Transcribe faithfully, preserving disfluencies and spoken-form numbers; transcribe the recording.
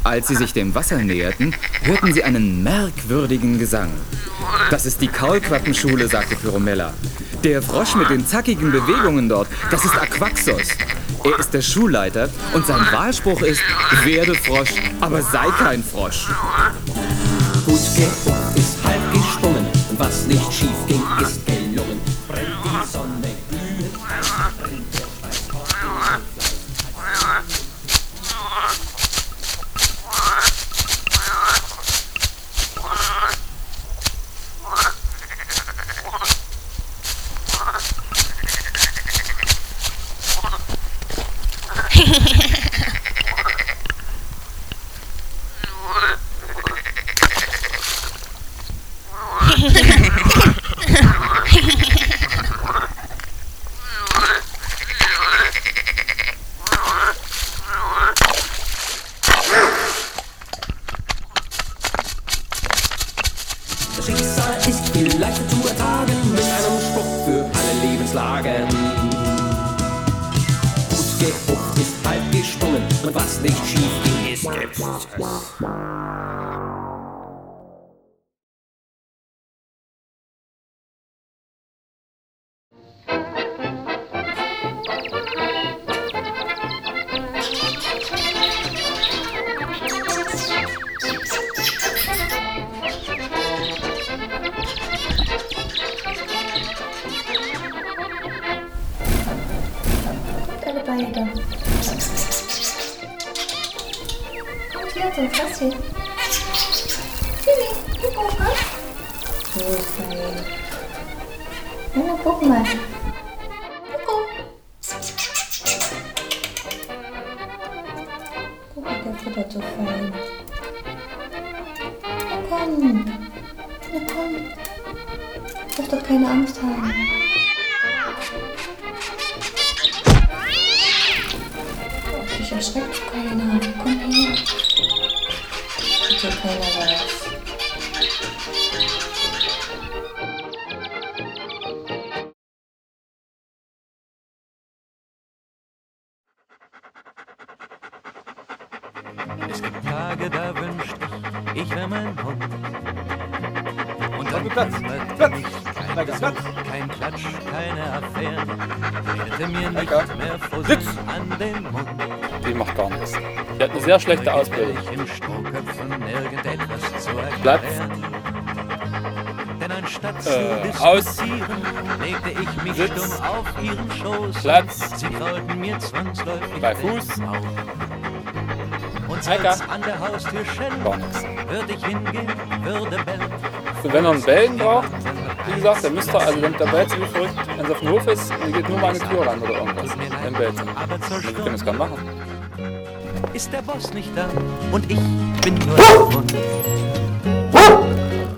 Als sie sich dem Wasser näherten, hörten sie einen merkwürdigen Gesang. »Das ist die Kaulquappenschule«, sagte Pyromella. »Der Frosch mit den zackigen Bewegungen dort, das ist Aquaxos. Er ist der Schulleiter und sein Wahlspruch ist, werde Frosch, aber sei kein Frosch.« Gut geguckt ist halb gesprungen, und was nicht schief ging, ist gelungen. Brennt die Sonne glühend, brennt der Stein. Das Schicksal ist viel leichter zu ertragen mit einem Spruch für alle Lebenslagen. Gut geguckt ist halb gesprungen und was nicht schief ging, ist gepfft. Alle beide. Kommt hier zum Fassi. Timmy, guck mal, was? So fein. Na, guck mal. Guck. Guck mal, der futtert so fein. Na komm. Na komm. Du darfst doch keine Angst haben. Dich erschreckt keiner. Komm her. Tut dir keiner was. Es gibt Tage, da wünscht ich, ich wär mein Hund. Und dann Platz, kümmert Platz, mich kein Platz, Besuch, Platz. kein Klatsch, keine Affären. Redete mir nicht Lecker. mehr Fussel Sitz. an den Mund. Die macht gar nichts. Die hat eine sehr schlechte Ausbildung. In Strohköpfen irgendetwas zu erklären. Platz. Denn anstatt Äh, zu aus. diskutieren, legte ich mich Sitz. stumm auf ihren Schoß. Platz. Sie kraulten mir zwangsläufig Bei den Fuß. Bauch. Und Heika. als an der Haustür schellt, Gar nichts. würde ich hingehen, würde bellen. Und wenn er einen Bellen braucht, wie gesagt, dann müsst ihr, also wenn der bellt so wie verrückt, wenn es auf dem Hof ist, dann geht nur mal eine Tür ran oder irgendwas. Dann bellt sie. Aber zur Wir können das gar machen. ist der Boss nicht da und ich bin nur der Hund.